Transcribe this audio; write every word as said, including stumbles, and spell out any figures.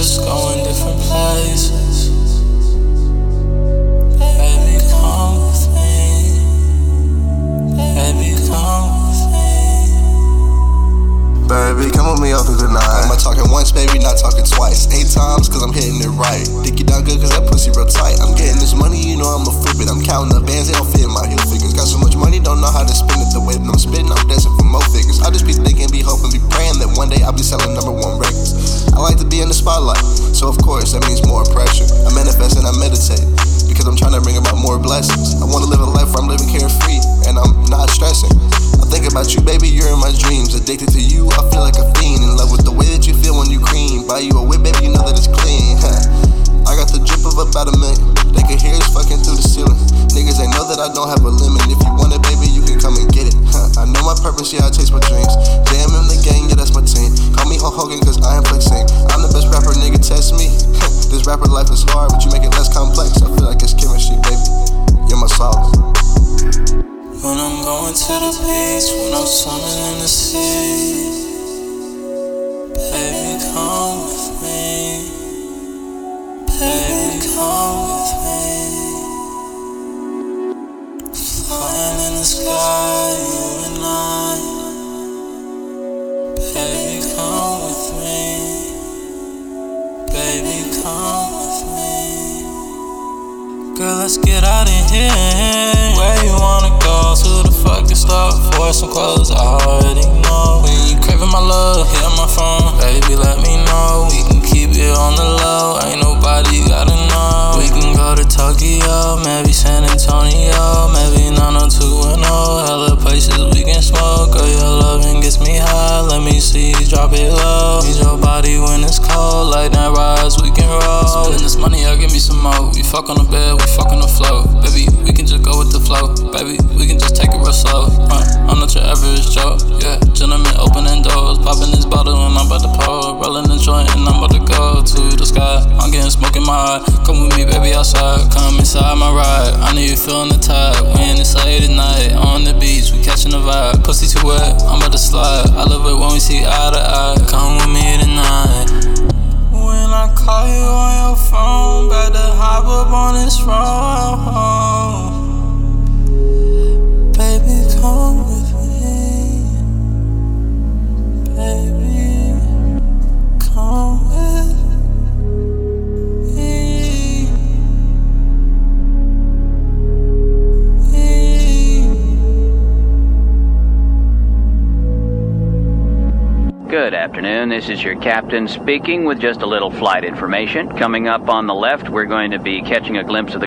just going different places. Baby, come with me. Baby, come with me. Baby, come with me all through the night. I'm not talking once, baby, not talking twice. Eight times, cause I'm hitting it right. Think you done good, cause that pussy real tight. I'm getting this money, you know I'ma flip it. I'm counting the bands, they don't fit in my heel figures. Got so much money, don't know how to spend it. The way that I'm spitting, I'm dancing for more figures. I just be thinking, be hoping, be praying that one day I'll be selling number one records. I like to be in the spotlight, so of course that means more pressure. I manifest and I meditate, because I'm trying to bring about more blessings. I wanna live a life where I'm living carefree, and I'm not stressing. I think about you, baby, you're in my dreams. Addicted to you, I feel like a fiend. In love with the way that you feel when you cream. Buy you a whip, baby, you know that it's clean. I got the drip of about a million. They can hear us fucking through the ceiling. Niggas, they know that I don't have a limit. If you want it, baby, you can come and get it. I know my purpose, yeah, I chase my dreams. Damn, in the gang, yeah, that's my team. Call me Hulk Hogan, cause I am flexing. I'm the best rapper, nigga, test me. This rapper life is hard, but you make it less complex. I feel like it's chemistry, baby. You're my solace. When I'm going to the beach, when I'm swimming in the sea, baby, come with me. Baby, come with me. Flying in the sky, you and I. Baby, come with me. Baby, come with me. Girl, let's get out of here. Where you wanna go? To the fucking store for some clothes I already know. When you craving my love, hit my phone, baby, let me know. We can keep it on the low, ain't nobody gotta know. We can go to Tokyo, maybe San Antonio, maybe nine oh two one oh. Hella places we can smoke. Girl, your loving gets me high, let me see you drop it low. Need your body when it's cold, like night rides, we can roll. Spending this money, I'll give me some more. We fuck on the bed, we fuck on the floor. Baby, we can just go with the flow. Baby, we can just take it real slow. uh, I'm not your average Joe, yeah. Gentlemen opening doors, popping this bottle and I'm about to pour. Rolling the joint and I'm about to go to the sky. I'm getting smoke in my eye. Come with me, baby, outside. Come inside my ride. I know you feeling the tide. When it's late at night, on the beach, we catching the vibe. Pussy too wet, I'm about to slide. I love it when we see eye to eye. Come with me tonight. When I call you on your phone, better hop up on this phone. Baby, come with me. Baby, come with me. Good afternoon, this is your captain speaking with just a little flight information. Coming up on the left, we're going to be catching a glimpse of the